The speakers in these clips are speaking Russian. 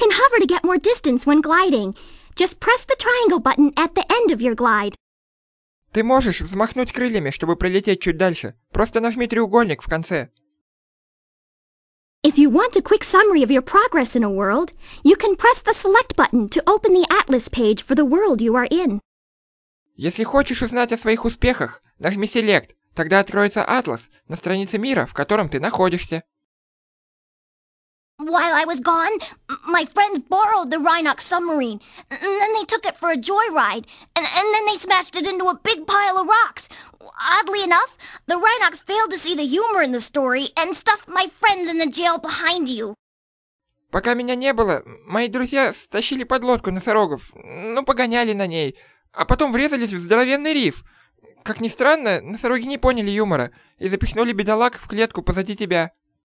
can hover to get more distance when gliding. Just press the triangle button at the end of your glide. Ты можешь взмахнуть крыльями, чтобы пролететь чуть дальше. Просто нажми треугольник в конце. If you want a quick summary of your progress in a world, you can press the select button to open the atlas page for the world you are in. Если хочешь узнать о своих успехах, нажми Select. Тогда откроется атлас на странице мира, в котором ты находишься. While I was gone, my friends borrowed the Rhinox submarine, and then they took it for a joyride, and then they smashed it into a big pile of rocks. Oddly enough, the Rhinox failed to see the humor in the story and stuffed my friends in the jail behind you. Пока меня не было, мои друзья стащили подлодку носорогов, погоняли на ней, а потом врезались в здоровенный риф. Как ни странно, носороги не поняли юмора и запихнули бедолаг в клетку позади тебя.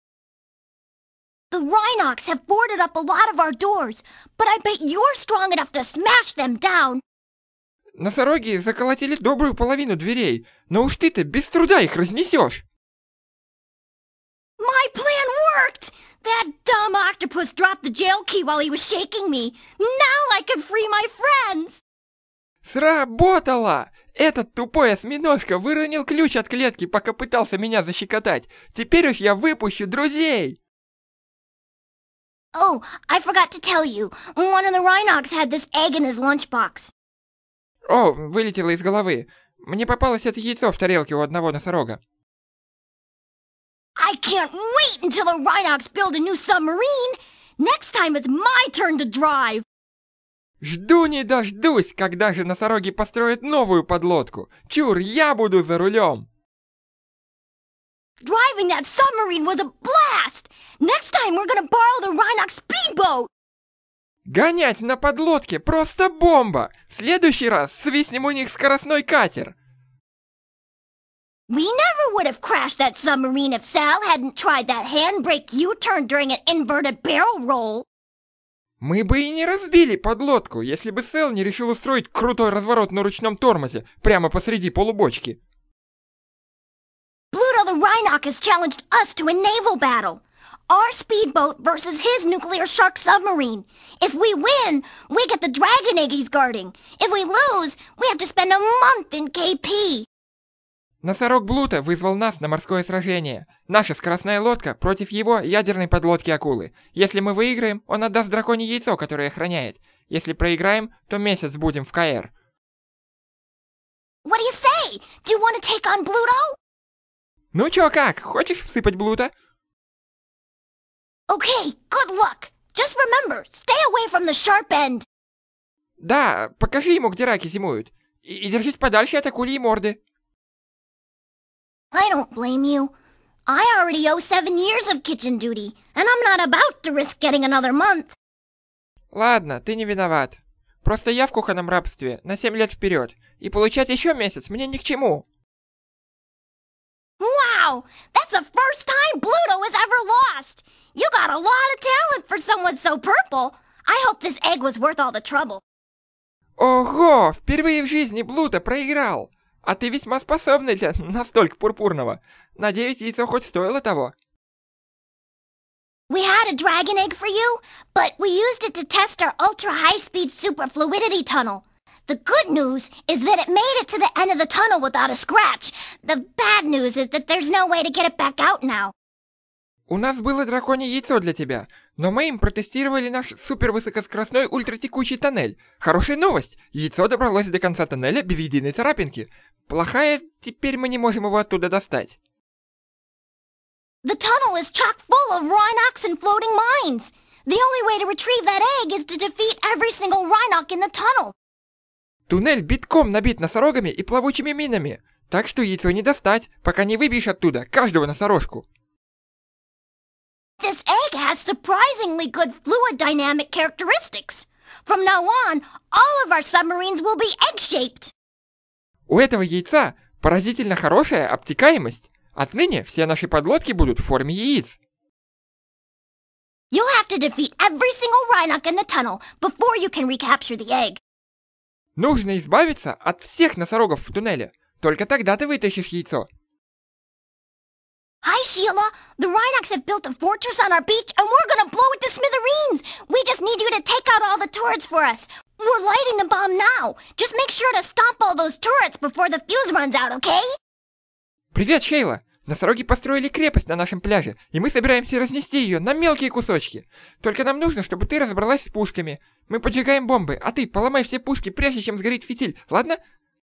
The Rhinox have boarded up a lot of our doors, but I bet you're strong enough to smash them down. Носороги заколотили добрую половину дверей, но уж ты-то без труда их разнесешь. My plan worked! That dumb octopus dropped the jail key while he was shaking me. Now I can free my friends! Сработало! Этот тупой осьминожка выронил ключ от клетки, пока пытался меня защекотать. Теперь уж я выпущу друзей! Oh, I forgot to tell you. One of the Rhinox had this egg in his lunchbox. О, вылетело из головы. Мне попалось это яйцо в тарелке у одного носорога. I can't wait until the Rhinox build a new submarine. Next time it's my turn to drive. Жду не дождусь, когда же носороги построят новую подлодку. Чур, я буду за рулем. Driving that submarine was a blast. Next time we're gonna borrow the Rhinox speedboat. Гонять на подлодке просто бомба. В следующий раз свистнем у них скоростной катер. We never would have crashed that submarine if Sal hadn't tried that handbrake U-turn during an inverted barrel roll. Мы бы и не разбили подлодку, если бы Сэл не решил устроить крутой разворот на ручном тормозе прямо посреди полубочки. Pluto the Rhinox has challenged us to a naval battle. Our speedboat versus his nuclear shark submarine. If we win, we get the dragon egg he's guarding. If we lose, we have to spend a month in KP. Носорог Блуто вызвал нас на морское сражение. Наша скоростная лодка против его ядерной подлодки акулы. Если мы выиграем, он отдаст драконье яйцо, которое охраняет. Если проиграем, то месяц будем в КР. What do you say? Do you want to take on Bluto? Ну чё, как? Хочешь всыпать Блуто? Okay, good luck. Just remember, stay away from the sharp end. Да, покажи ему, где раки зимуют. И держись подальше от акульей морды. I don't blame you. I already owe 7 years of kitchen duty, and I'm not about to risk getting another month. Ладно, ты не vиноват. Просто я в кухонном рабстве на 7 лет вперед, и получать еще месяц мне ни к чему. Wow, that's the first time Bluto has ever lost. You got a lot of talent for someone so purple. I hope this egg was worth all the trouble. Ого, впервые в жизни Блуто проиграл. А ты весьма способный для настолько пурпурного. Надеюсь, яйцо хоть стоило того. We had a dragon egg for you, but we used it to test our ultra-high-speed superfluidity tunnel. The good news is that it made it to the end of the tunnel without a scratch. The bad news is that there's no way to get it back out now. У нас было драконье яйцо для тебя, но мы им протестировали наш супервысокоскоростной ультратекучий тоннель. Хорошая новость! Яйцо добралось до конца тоннеля без единой царапинки. Плохая, теперь мы не можем его оттуда достать. The tunnel is chock full of Rhinox and floating mines. The only way to retrieve that egg is to defeat every single Rhinox in the tunnel. Туннель битком набит носорогами и плавучими минами, так что яйцо не достать, пока не выбьешь оттуда каждого носорожку. This egg has surprisingly good fluid dynamic characteristics. From now on, all of our submarines will be egg-shaped. У этого яйца поразительно хорошая обтекаемость. Отныне все наши подлодки будут в форме яиц. You'll have to defeat every single Rhinox in the tunnel before you can recapture the egg. Нужно избавиться от всех носорогов в туннеле. Только тогда ты вытащишь яйцо. Hi, Sheila. The Rhinox have built a fortress on our beach, and we're gonna blow it to smithereens. We just need you gonna take out all the turrets for us. We're lighting the bomb now. Just make sure to stomp all those turrets before the fuse runs out, okay? Привет, Шейла! Носороги построили крепость на нашем пляже, и мы собираемся разнести ее на мелкие кусочки. Только нам нужно, чтобы ты разобралась с пушками. Мы поджигаем бомбы, а ты поломай все пушки, прежде чем сгорит фитиль, ладно?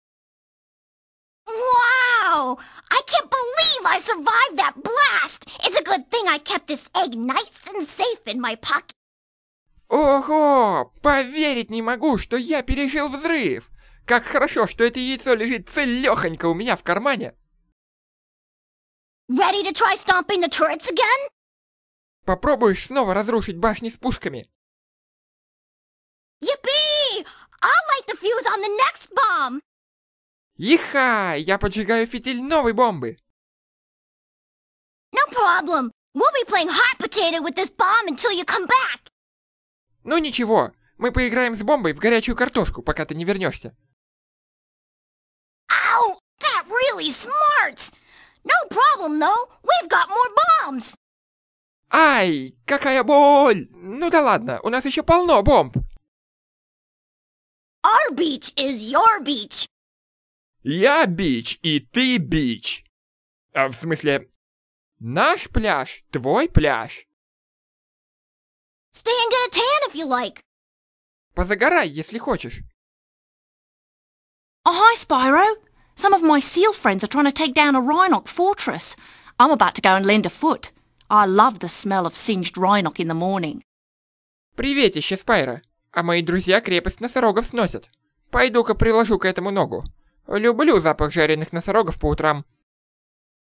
Wow! I can't believe I survived that blast! It's a good thing I kept this egg nice and safe in my pocket. Ого! Поверить не могу, что я пережил взрыв! Как хорошо, что это яйцо лежит целёхонько у меня в кармане. Ready to try stomping the turrets again? Попробуешь снова разрушить башни с пушками? Yippee! I'll light the fuse on the next bomb! Иха! Я поджигаю фитиль новой бомбы! No problem. We'll be playing hot potato with this bomb until you come back. Ну ничего, мы поиграем с бомбой в горячую картошку, пока ты не вернешься. Ow! That really smarts! No problem, though. We've got more bombs. Ай, какая боль! Ну да ладно, у нас еще полно бомб. Our beach is your beach. Я бич, и ты бич. В смысле, наш пляж, твой пляж. Stay and get a tan if you like. Позагорай, если хочешь. Oh, hi, Spyro. Some of my seal friends are trying to take down a Rhinoc fortress. I'm about to go and lend a foot. I love the smell of singed Rhinoc in the morning. Приветище, Спайро. А мои друзья крепость носорогов сносят. Пойду-ка приложу к этому ногу. Люблю запах жареных носорогов по утрам.